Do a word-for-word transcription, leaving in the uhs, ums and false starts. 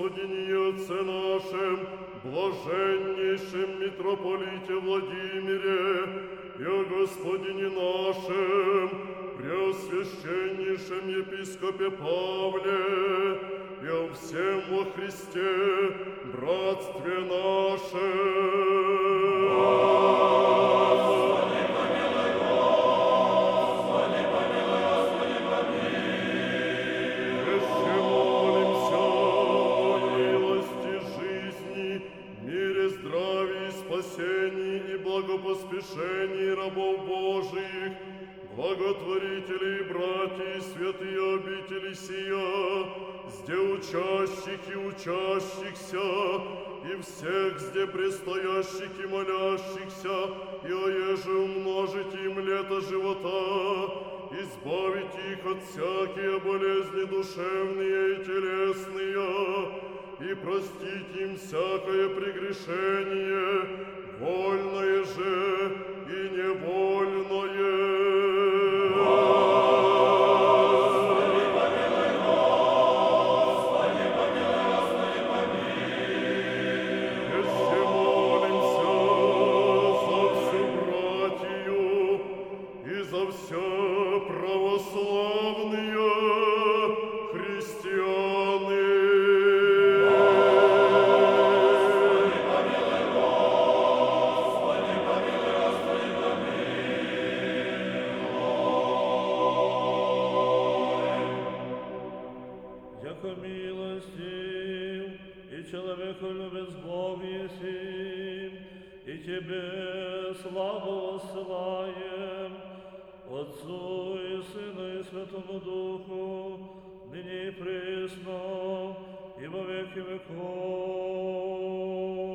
Господине и Отце нашем, блаженнейшем митрополите Владимире, и о Господине нашем, преосвященнейшем епископе Павле, и о всем во Христе братстве нашем. Благопоспешении рабов Божиих, благотворителей, братья и святые обители сия, сде учащих и учащихся, и всех сде предстоящих и молящихся, и оеже умножить им лето живота, избавить их от всякие болезни душевные и телесные, и простить им всякое прегрешение, вольное же и невольное. Господи, помилуй, Господи, помилуй, Господи, помилуй. Еще молимся за всю братью и за все православные христианы. Тебе славу воссылаем, Отцу и Сыну и Святому Духу, ныне и присно, и во веки веков.